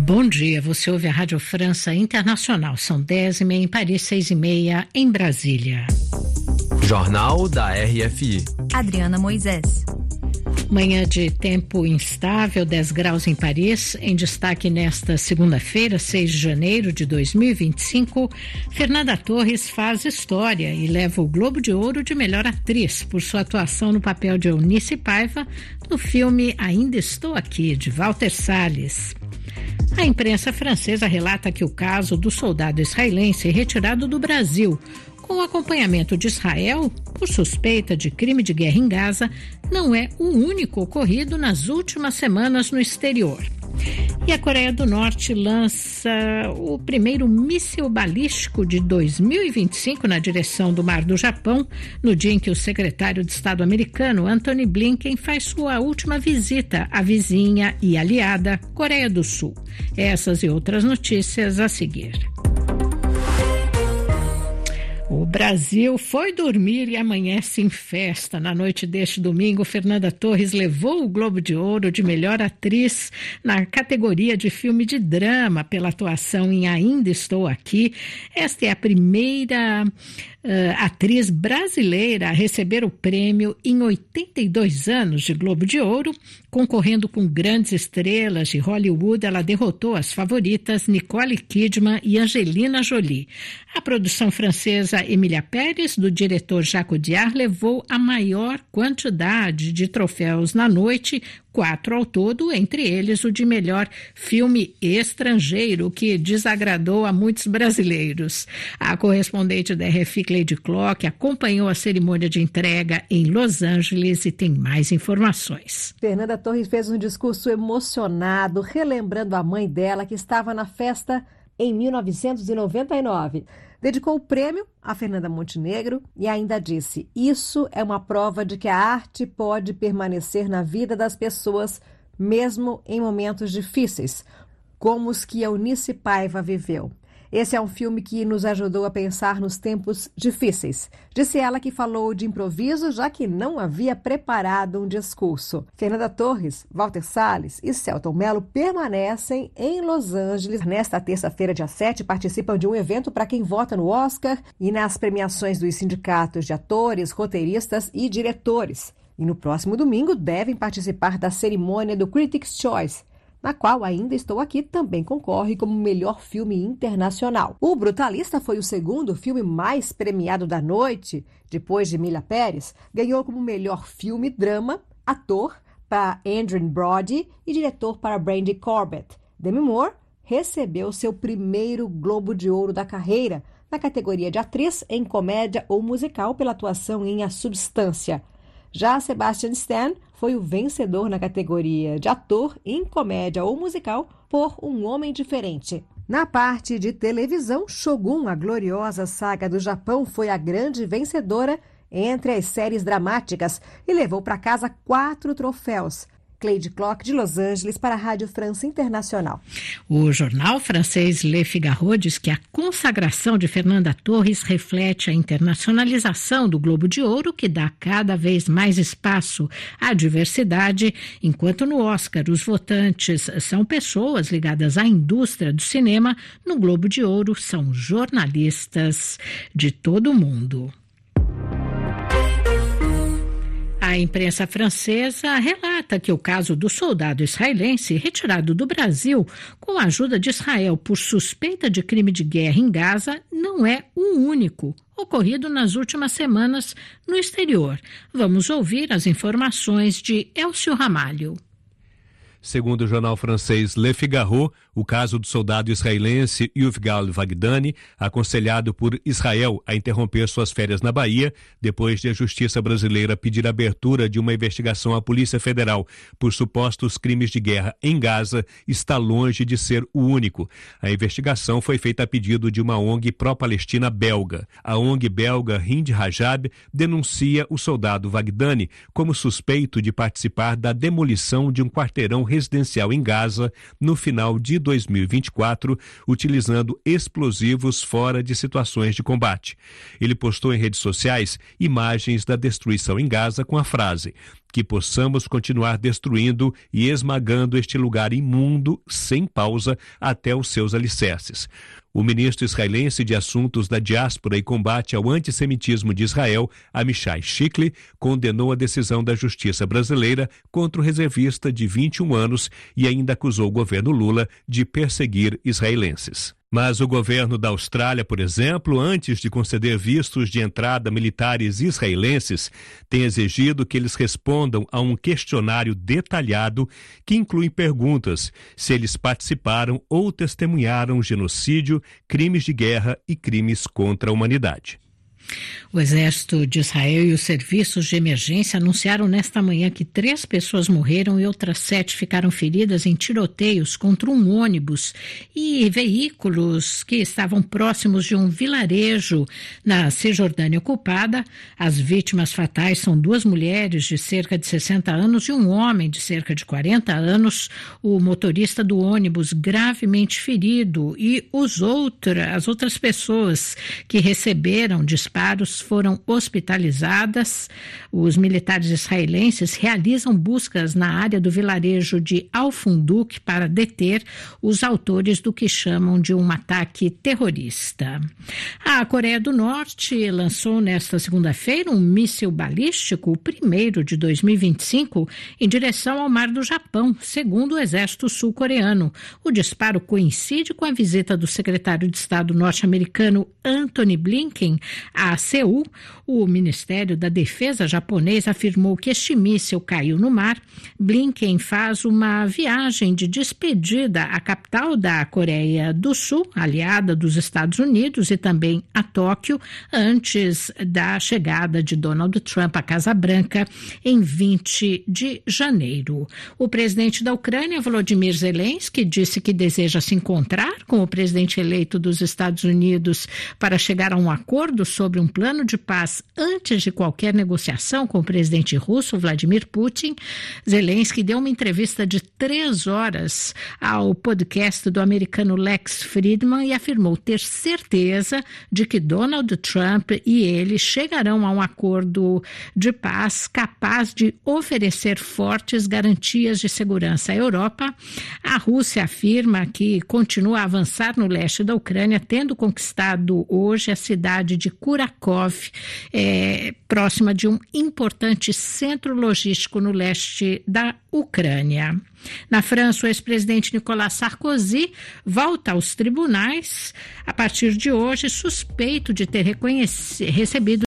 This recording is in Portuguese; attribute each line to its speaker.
Speaker 1: Bom dia, você ouve a Rádio França Internacional. São 10h30 em Paris, 6h30 em Brasília.
Speaker 2: Jornal da RFI.
Speaker 3: Adriana Moisés.
Speaker 1: Manhã de tempo instável, 10 graus em Paris. Em destaque nesta segunda-feira, 6 de janeiro de 2025, Fernanda Torres faz história e leva o Globo de Ouro de melhor atriz por sua atuação no papel de Eunice Paiva no filme Ainda Estou Aqui, de Walter Salles. A imprensa francesa relata que o caso do soldado israelense retirado do Brasil com acompanhamento de Israel por suspeita de crime de guerra em Gaza não é o único ocorrido nas últimas semanas no exterior. E a Coreia do Norte lança o primeiro míssil balístico de 2025 na direção do Mar do Japão, no dia em que o secretário de Estado americano, Antony Blinken, faz sua última visita à vizinha e aliada Coreia do Sul. Essas e outras notícias a seguir. O Brasil foi dormir e amanhece em festa. Na noite deste domingo, Fernanda Torres levou o Globo de Ouro de melhor atriz na categoria de filme de drama pela atuação em Ainda Estou Aqui. Esta é a primeira atriz brasileira a receber o prêmio em 82 anos de Globo de Ouro. Concorrendo com grandes estrelas de Hollywood, ela derrotou as favoritas Nicole Kidman e Angelina Jolie. A produção francesa Emilia Pérez, do diretor Jacques Audiard, levou a maior quantidade de troféus na noite, 4 ao todo, entre eles o de melhor filme estrangeiro, que desagradou a muitos brasileiros. A correspondente da RFI, Cleide Clock, acompanhou a cerimônia de entrega em Los Angeles e tem mais informações.
Speaker 4: Fernanda Torres fez um discurso emocionado, relembrando a mãe dela que estava na festa em 1999. Dedicou o prêmio a Fernanda Montenegro e ainda disse: "Isso é uma prova de que a arte pode permanecer na vida das pessoas, mesmo em momentos difíceis, como os que Eunice Paiva viveu. Esse é um filme que nos ajudou a pensar nos tempos difíceis", disse ela, que falou de improviso, já que não havia preparado um discurso. Fernanda Torres, Walter Salles e Selton Mello permanecem em Los Angeles. Nesta terça-feira, dia 7, participam de um evento para quem vota no Oscar e nas premiações dos sindicatos de atores, roteiristas e diretores. E no próximo domingo devem participar da cerimônia do Critics' Choice, na qual Ainda Estou Aqui também concorre como melhor filme internacional. O Brutalista foi o segundo filme mais premiado da noite, depois de Emilia Pérez. Ganhou como melhor filme drama, ator para Adrien Brody e diretor para Brandy Corbett. Demi Moore recebeu seu primeiro Globo de Ouro da carreira, na categoria de atriz em comédia ou musical pela atuação em A Substância. Já Sebastian Stan foi o vencedor na categoria de ator em comédia ou musical por Um Homem Diferente. Na parte de televisão, Shogun, a gloriosa saga do Japão, foi a grande vencedora entre as séries dramáticas e levou para casa 4 troféus. Cleide Clock, de Los Angeles, para a Rádio França Internacional.
Speaker 1: O jornal francês Le Figaro diz que a consagração de Fernanda Torres reflete a internacionalização do Globo de Ouro, que dá cada vez mais espaço à diversidade, enquanto no Oscar os votantes são pessoas ligadas à indústria do cinema, no Globo de Ouro são jornalistas de todo o mundo. A imprensa francesa relata que o caso do soldado israelense retirado do Brasil com a ajuda de Israel por suspeita de crime de guerra em Gaza não é o único ocorrido nas últimas semanas no exterior. Vamos ouvir as informações de Elcio Ramalho.
Speaker 5: Segundo o jornal francês Le Figaro, o caso do soldado israelense Yuval Vagdani, aconselhado por Israel a interromper suas férias na Bahia, depois de a justiça brasileira pedir a abertura de uma investigação à Polícia Federal por supostos crimes de guerra em Gaza, está longe de ser o único. A investigação foi feita a pedido de uma ONG pró-palestina belga. A ONG belga Hind Rajab denuncia o soldado Vagdani como suspeito de participar da demolição de um quarteirão residencial em Gaza no final de 2024, utilizando explosivos fora de situações de combate. Ele postou em redes sociais imagens da destruição em Gaza com a frase: que possamos continuar destruindo e esmagando este lugar imundo sem pausa até os seus alicerces. O ministro israelense de Assuntos da Diáspora e Combate ao Antissemitismo de Israel, Amichai Shikli, condenou a decisão da justiça brasileira contra o reservista de 21 anos e ainda acusou o governo Lula de perseguir israelenses. Mas o governo da Austrália, por exemplo, antes de conceder vistos de entrada a militares israelenses, tem exigido que eles respondam a um questionário detalhado que inclui perguntas se eles participaram ou testemunharam genocídio, crimes de guerra e crimes contra a humanidade.
Speaker 1: O Exército de Israel e os serviços de emergência anunciaram nesta manhã que 3 pessoas morreram e outras 7 ficaram feridas em tiroteios contra um ônibus e veículos que estavam próximos de um vilarejo na Cisjordânia ocupada. As vítimas fatais são 2 mulheres de cerca de 60 anos e um homem de cerca de 40 anos. O motorista do ônibus gravemente ferido e as outras pessoas que receberam disparos foram hospitalizadas. Os militares israelenses realizam buscas na área do vilarejo de Al-Funduk para deter os autores do que chamam de um ataque terrorista. A Coreia do Norte lançou nesta segunda-feira um míssil balístico, o primeiro de 2025, em direção ao Mar do Japão, segundo o exército sul-coreano. O disparo coincide com a visita do secretário de Estado norte-americano Antony Blinken a Seul. O Ministério da Defesa japonês afirmou que este míssil caiu no mar. Blinken faz uma viagem de despedida à capital da Coreia do Sul, aliada dos Estados Unidos, e também a Tóquio, antes da chegada de Donald Trump à Casa Branca em 20 de janeiro. O presidente da Ucrânia, Volodymyr Zelensky, disse que deseja se encontrar com o presidente eleito dos Estados Unidos para chegar a um acordo sobre um plano de paz antes de qualquer negociação com o presidente russo, Vladimir Putin. Zelensky deu uma entrevista de 3 horas ao podcast do americano Lex Fridman e afirmou ter certeza de que Donald Trump e ele chegarão a um acordo de paz capaz de oferecer fortes garantias de segurança à Europa. A Rússia afirma que continua a avançar no leste da Ucrânia, tendo conquistado hoje a cidade de Kurakov, próxima de um importante centro logístico no leste da Ucrânia. Na França, o ex-presidente Nicolas Sarkozy volta aos tribunais a partir de hoje, suspeito de ter recebido